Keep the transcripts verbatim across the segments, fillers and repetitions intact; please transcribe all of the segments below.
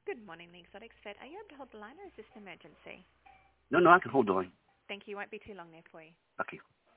Good morning, the Exotics Vet. Are you able to hold the line or is this an emergency? No, no, I can hold the line. Thank you. Won't be too long there for you. Okay.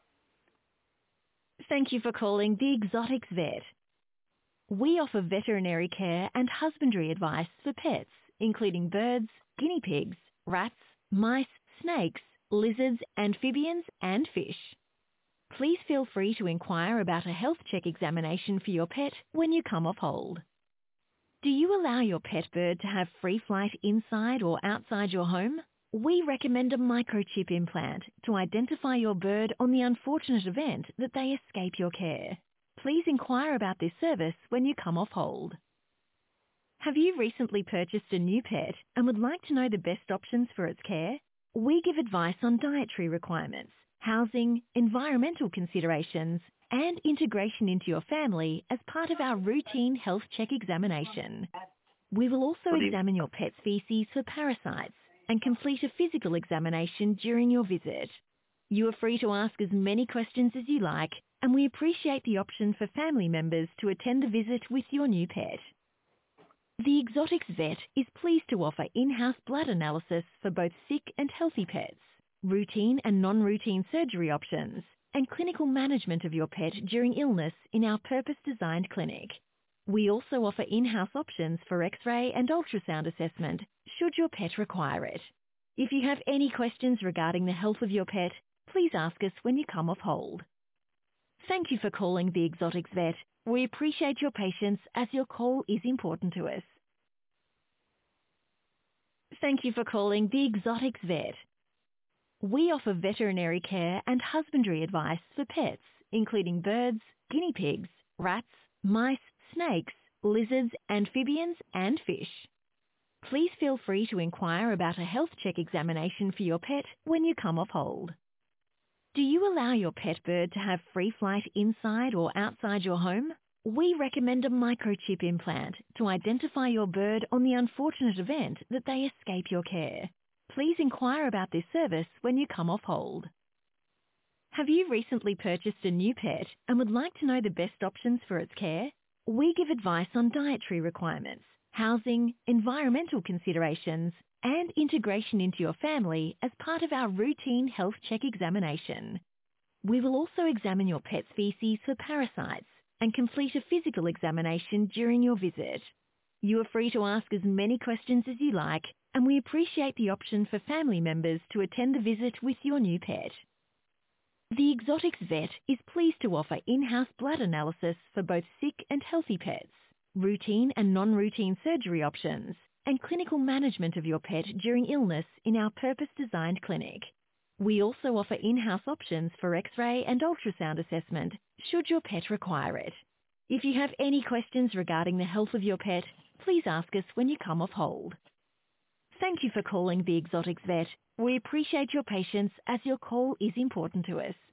Thank you for calling the Exotics Vet. We offer veterinary care and husbandry advice for pets, including birds, guinea pigs, rats, mice, snakes, lizards, amphibians, and fish. Please feel free to inquire about a health check examination for your pet when you come off hold. Do you allow your pet bird to have free flight inside or outside your home? We recommend a microchip implant to identify your bird on the unfortunate event that they escape your care. Please inquire about this service when you come off hold. Have you recently purchased a new pet and would like to know the best options for its care? We give advice on dietary requirements, housing, environmental considerations, and integration into your family as part of our routine health check examination. We will also What do you- examine your pet's feces for parasites and complete a physical examination during your visit. You are free to ask as many questions as you like, and we appreciate the option for family members to attend the visit with your new pet. The Exotics Vet is pleased to offer in-house blood analysis for both sick and healthy pets, routine and non-routine surgery options, and clinical management of your pet during illness in our purpose-designed clinic. We also offer in-house options for X-ray and ultrasound assessment should your pet require it. If you have any questions regarding the health of your pet, please ask us when you come off hold. Thank you for calling the Exotics Vet. We appreciate your patience as your call is important to us. Thank you for calling the Exotics Vet. We offer veterinary care and husbandry advice for pets, including birds, guinea pigs, rats, mice, snakes, lizards, amphibians, and fish. Please feel free to inquire about a health check examination for your pet when you come off hold. Do you allow your pet bird to have free flight inside or outside your home? We recommend a microchip implant to identify your bird on the unfortunate event that they escape your care. Please inquire about this service when you come off hold. Have you recently purchased a new pet and would like to know the best options for its care? We give advice on dietary requirements, housing, environmental considerations, and integration into your family as part of our routine health check examination. We will also examine your pet's feces for parasites and complete a physical examination during your visit. You are free to ask as many questions as you like, and we appreciate the option for family members to attend the visit with your new pet. The Exotics Vet is pleased to offer in-house blood analysis for both sick and healthy pets, routine and non-routine surgery options, and clinical management of your pet during illness in our purpose-designed clinic. We also offer in-house options for X-ray and ultrasound assessment should your pet require it. If you have any questions regarding the health of your pet, please ask us when you come off hold. Thank you for calling the Exotics Vet. We appreciate your patience as your call is important to us.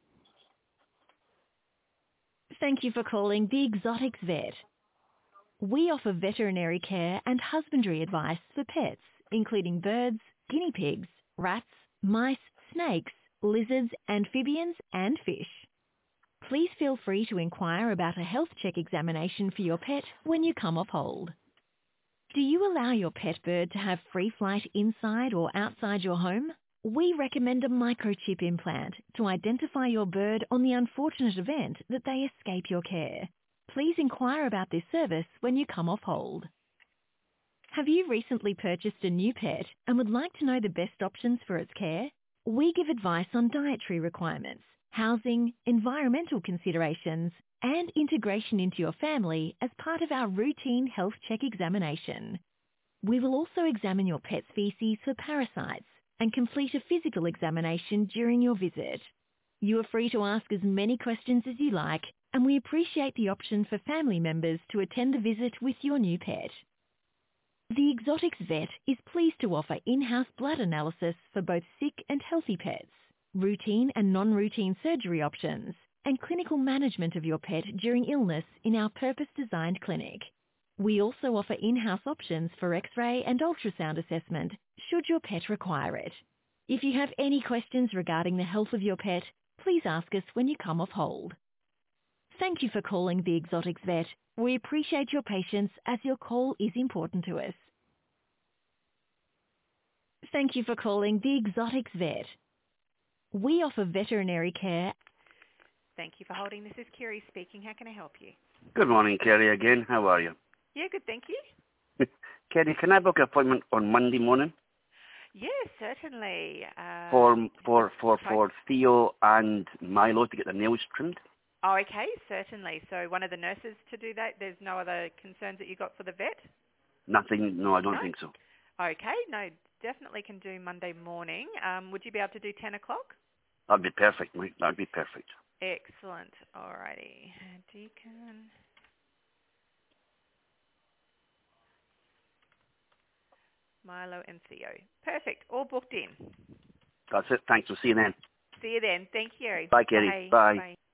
Thank you for calling the Exotics Vet. We offer veterinary care and husbandry advice for pets, including birds, guinea pigs, rats, mice, snakes, lizards, amphibians, and fish. Please feel free to inquire about a health check examination for your pet when you come off hold. Do you allow your pet bird to have free flight inside or outside your home? We recommend a microchip implant to identify your bird on the unfortunate event that they escape your care. Please inquire about this service when you come off hold. Have you recently purchased a new pet and would like to know the best options for its care? We give advice on dietary requirements, housing, environmental considerations, and integration into your family as part of our routine health check examination. We will also examine your pet's feces for parasites and complete a physical examination during your visit. You are free to ask as many questions as you like, and we appreciate the option for family members to attend the visit with your new pet. The Exotics Vet is pleased to offer in-house blood analysis for both sick and healthy pets, routine and non-routine surgery options, and clinical management of your pet during illness in our purpose-designed clinic. We also offer in-house options for X-ray and ultrasound assessment should your pet require it. If you have any questions regarding the health of your pet, please ask us when you come off hold. Thank you for calling the Exotics Vet. We appreciate your patience as your call is important to us. Thank you for calling the Exotics Vet. We offer veterinary care. Thank you for holding. This is Kerry speaking. How can I help you? Good morning, Kerry, again. How are you? Yeah, good, thank you. Kerry, can I book an appointment on Monday morning Yes, certainly. Uh, for for for sorry. for Theo and Milo to get their nails trimmed? Oh, okay, certainly. So one of the nurses to do that. There's no other concerns that you got for the vet? Nothing. No, I don't No? think so. Okay, no, definitely can do Monday morning. Um, would you be able to do ten o'clock? That'd be perfect, mate. That'd be perfect. Excellent. Alrighty. Deacon. Milo and Theo. Perfect. All booked in. That's it. Thanks. We'll see you then. See you then. Thank you. Bye, Kerry. Bye. Bye. Bye.